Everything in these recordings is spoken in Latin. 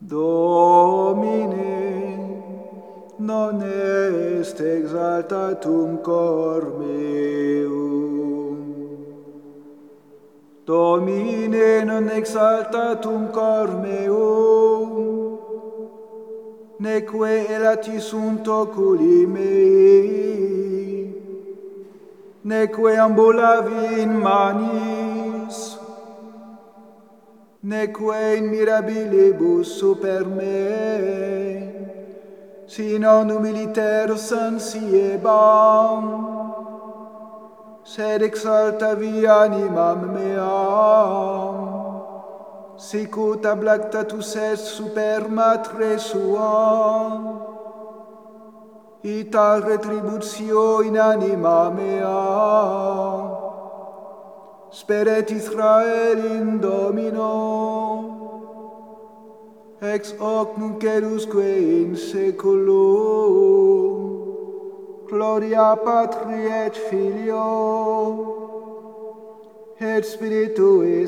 Domine, non est exaltatum cor meum. Domine, non exaltatum cor meum, neque elati sunt oculi mei, neque ambulavi in manis, neque in mirabilibus super me, si non humiliter sensiebam, sed exaltavi animam meam, sicut ablactatus est super matre sua, ita retributio in anima mea. Speret Israel in Domino, ex hoc nunc edusque in saeculum. Gloria Patri et Filio, et Spiritui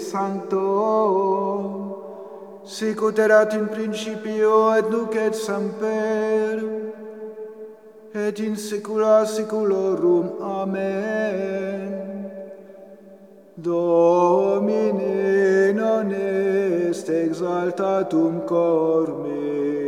Sancto, sicut erat in principio et nunc et semper, et in saecula saeculorum. Amen. Domine, non est exaltatum cor meum.